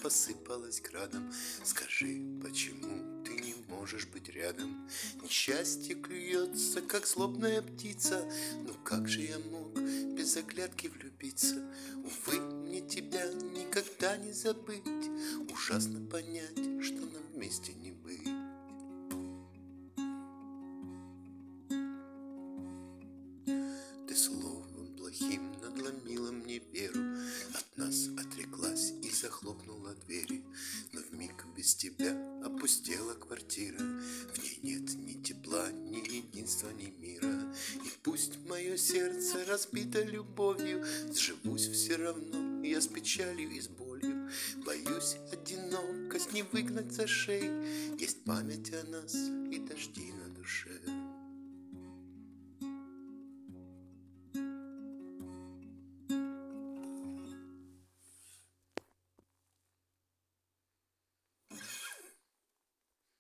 посыпалась градом. Скажи, почему ты не можешь быть рядом? Несчастье клюется, как злобная птица. Ну как же я мог без оглядки влюбиться? Увы, мне тебя никогда не забыть. Ужасно понять, что нам вместе не быть. Ты словом плохим надломила мне веру, от нас отреклась и захлопнула двери. Но вмиг без тебя опустела квартира, в ней нет ни тепла, ни единства, ни мира. И пусть мое сердце разбито любовью, сживусь все равно я с печалью и с болью. Боюсь одинокость не выгнать за шею, есть память о нас и дожди на душе.